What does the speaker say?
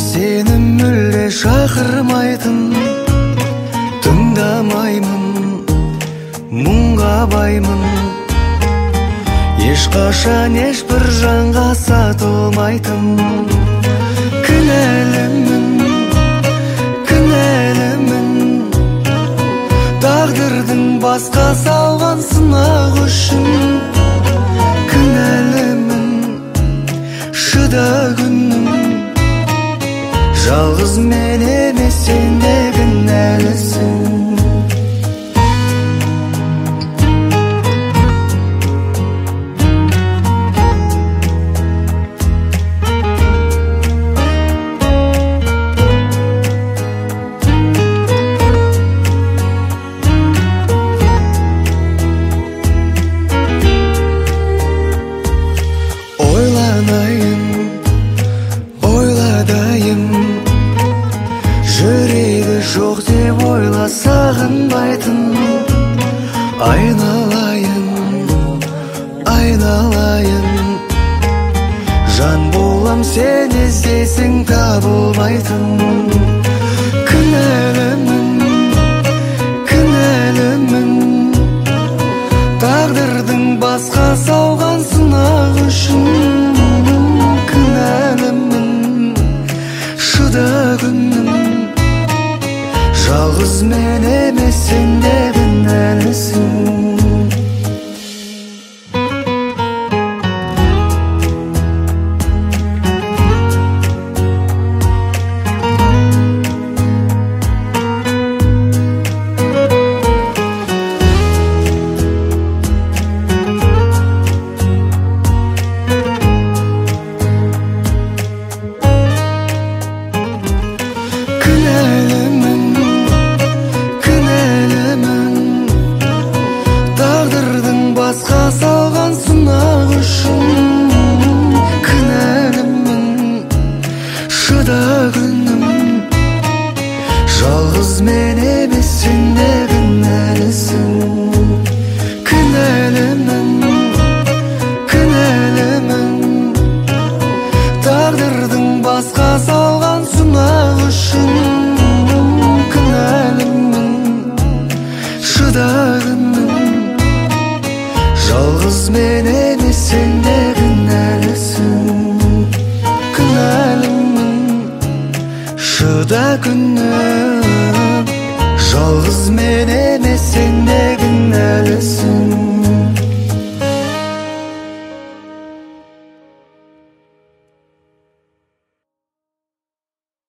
Сені мүлде шақырмайтын, тыңдамаймын, мұңға баймын. Ешқашан ешбір жанға сатылмайтын. Кінәлімін, кінәлімін, тағдырдың басқа салған сынақ үшін. Кінәлімін, шыда күнім, жалғыз мен емес сен де кінәлісің. Жүрегі жоқ деп ойла, сағынбайтын. Айналайын, айналайын, жан болам сен іздесең табылмайтын. Кінәлімін, кінәлімін, тағдырдың басқа салған сынақ үшін. Кінәлімін, шыда күнім, жалғыз мен емес сен де кінәлісің. Басқа салған сынақ үшін. Кінәлімін, шыда күнім, жалғыз мен емес сен де кінәлісің. Кінәлімін, кінәлімін, тағдырдың басқа салған сынақ үшін. Кінәлімін, шыда күнім, жалғыз мен емес сен де кінәлісің. Кінәлімін, шыда күнім, жалғыз мен емес сен де кінәлісің.